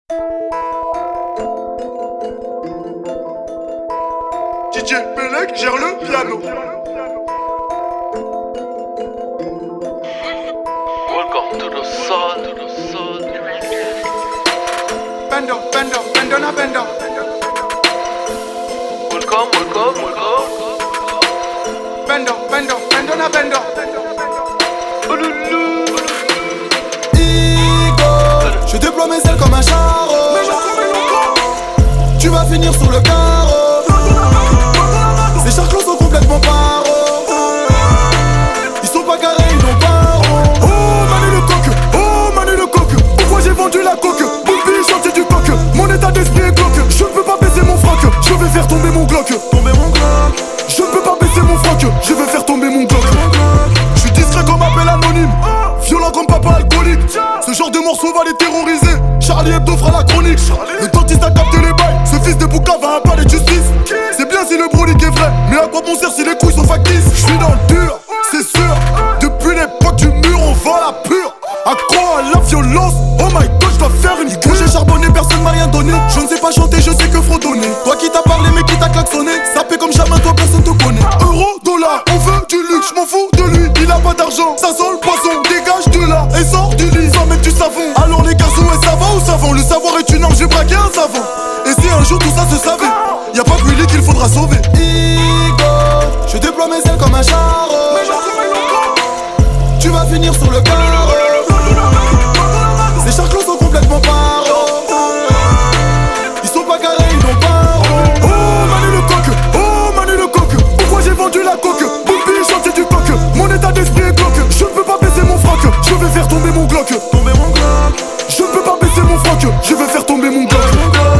DJ Belek gère le piano. Welcome to the sun, to the sun. Bendo, bendo, bendo na bendo. Welcome, welcome, welcome. Bendo, bendo, bendo na bendo. Je déploie mes ailes comme un charreau. Tu vas finir sur le carreau. Ces charclos sont complètement paro. Ils sont pas carrés, ils n'ont pas rond. Oh Manu le coq, oh Manu le coq. Pourquoi j'ai vendu la coque? Mon pays chantier du coq. Mon état d'esprit est glauque. Je ne peux pas baisser mon froc. Je vais faire tomber mon glock. Tomber mon glock. Je ne peux pas baisser mon froc. Je vais faire tomber mon glock. Je suis discret comme appel anonyme. Violent comme papa alcoolique. Ce genre de morceau va les terroriser. Charlie Hebdo fera la chronique. Le dentiste a capté les bails. Ce fils de Bouka va un palais de justice. C'est bien si le brolique est vrai, mais à quoi bon sert si les couilles sont factices? Je suis dans le dur, c'est sûr. Depuis l'époque du mur, on vend la pure. Accro à la violence, oh my god, je dois faire une gueule. J'ai charbonné, personne m'a rien donné. Je ne sais pas chanter, je sais que fredonner. Toi qui t'as parlé, mais qui t'a klaxonné. Sapé comme jamais, toi personne te connaît. Euro, dollar, on veut du luxe, je m'en fous de lui. Il a pas d'argent, ça sent le poisson. Dégage de là et sors du lit sans mettre du savon. Alors les garçons, ouais, ça va ou savon? Le savoir est une arme, j'ai braqué un savant. Et si un jour tout ça se savait, y'a pas que Willy qu'il faudra sauver. Igo, je déploie mes ailes comme un charreau. Tu vas finir sur le carreau. Ces charclos sont complètement paro. Ils sont pas carrés, ils n'ont pas rond. Oh Manu le coq, oh Manu le coq. Pourquoi j'ai vendu la coque? Mon pays chantier du coq. Mon état d'esprit est glauque. Je ne peux pas baisser mon froc. Je vais faire tomber mon glock. Tomber mon glock. Je ne peux pas baisser mon froc. Je vais faire tomber mon glock.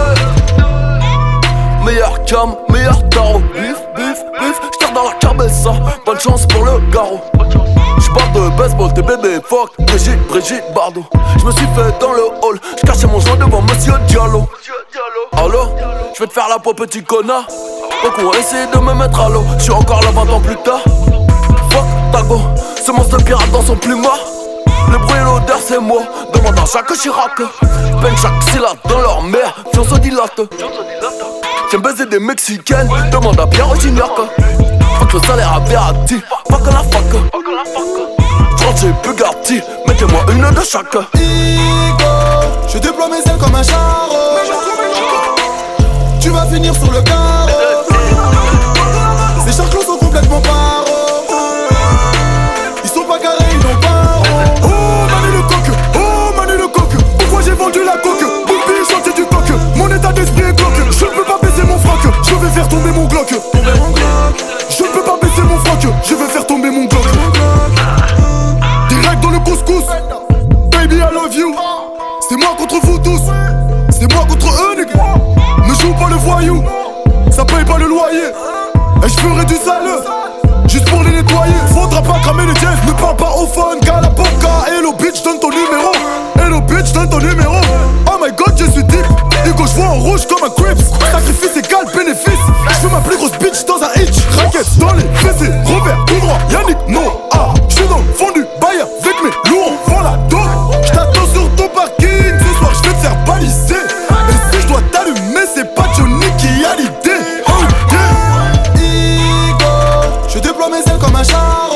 Meilleur cam, meilleur tarot. Bif, bif, bif, j'tire dans la cabessa. Bonne chance pour le garrot. J'parle de baseball, tes bébés, fuck Brigitte Bardot. J'me suis fait dans le hall. J'cachais mon joint devant Monsieur Diallo. Allo, j'vais te faire la peau petit connard. Donc on va essayer de me mettre à l'eau. J'suis encore là 20 ans plus tard. Fuck Tago, ce monstre pirate dans son plumard. Le bruit et l'odeur c'est moi. Demande à Jacques Chirac. Peine chaque syllabe dans leur mère. Fion se dilate. J'aime baiser des mexicaines. Demande à Pierre Gignac. Fuck le salaire à Verratti. Fuck la fuck. J'rentre chez Bugatti. Mettez-moi une de chaque. Igo, je déploie mes ailes comme un charreau. Tu vas finir sur le carreau. Ces charclos sont complètement paro. Ils sont pas carrés, ils n'ont pas rond. Oh Manu le coq, oh Manu le coq. Pourquoi j'ai vendu la coque? Mon pays chantier du coq. Mon état d'esprit est glauque. Je ne peux pas baisser mon froc. Je vais faire tomber mon glock. Je ne peux pas baisser mon froc. Je vais faire tomber mon glock. Direct dans le couscous. Baby I love you. C'est moi contre vous tous. C'est moi contre eux nigga. Ne joue pas le voyou. Ça paye pas le loyer. Et je ferai du sale juste pour les nettoyer. Faudra pas cramer les dièses. Ne parle pas au phone. Calaboca. Hello bitch donne ton numéro. Hello bitch donne ton numéro. Oh my god je suis deep. Hugo je vois en rouge comme un Crips. Sacrifice égale bénéfice. Je fais ma plus grosse bitch dans un hitch. Raquette dans les fessées. Robert tout droit. Yannick Noah. Je suis dans le fond du bail avec mes lourds. Vends la dope. Je t'attends sur ton parking. Ce soir je vais te faire baliser. Et si je dois t'allumer c'est pas Johnny qui a l'idée. Oh yeah. Igo, je déploie mes ailes comme un charreau.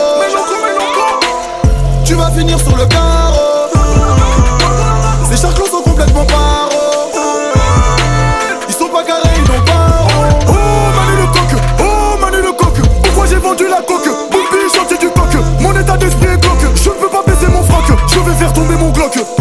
Tu vas finir sur le carreau. Ces charclos sont complètement paro. Ils sont pas carrés, ils n'ont pas rond. Oh Manu le coq, oh Manu le coq. Pourquoi j'ai vendu la coque? Mon pays chantier du coq. Mon état d'esprit est glauque. Je ne peux pas baisser mon froc. Je vais faire tomber mon glock.